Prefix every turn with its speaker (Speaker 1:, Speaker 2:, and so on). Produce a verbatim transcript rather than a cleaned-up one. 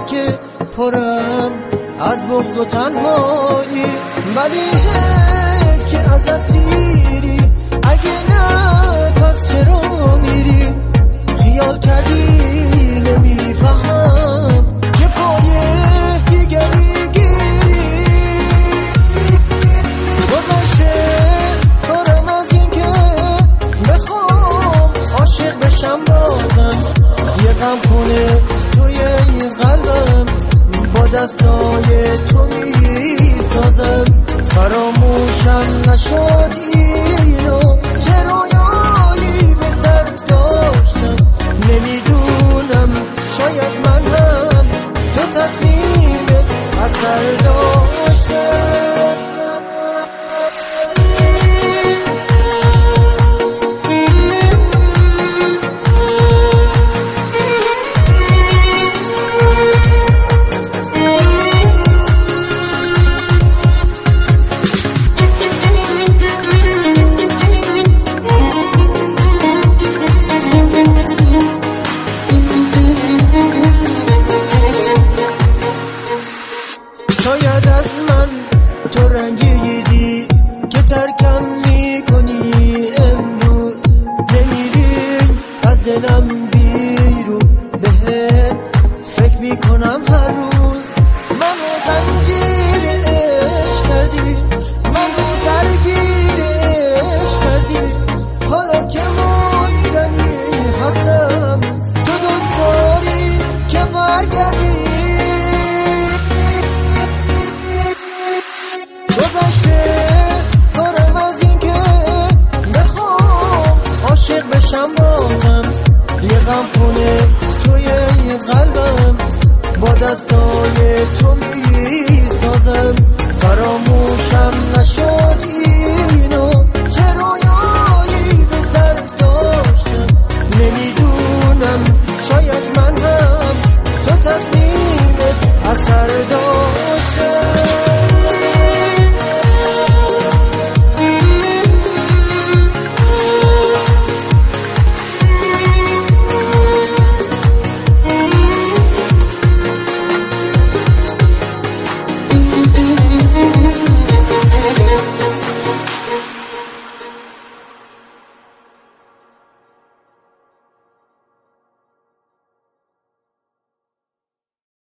Speaker 1: که پرم از بغض و تنهایی، ولی حیف که ازم سیری، اگه نه پس چرا میری؟ خیال کردی نمیفهمم که پای دیگری گیری. گذشته کارم از این که بخوام عاشق بشم بازم، یه غم کنه توی این قلبم، با دستای تو می سازم. فراموشم نشد اینو، چه رویایی به سر داشتم نمیدونم، شاید من هم تو تصمیمت اثر داشتم. شاید از من تو رنجیدی که ترکم میکنی امروز، نمیری از دلم بیرون، بهت فکر میکنم هر روز. منو زنجیر عشق کردی، منو درگیر عشق کردی، حالا که موندنی هستم تو دوست داری که برگردی. گذشته کارم از این که بخوام عاشق بشم بازم، یه غم کنه توی این قلبم، با دستای تو می سازم. فراموشم نشد اینو، چه رویایی به سر داشتم نمیدونم، شاید من هم تو تصمیمت اثر داشتم.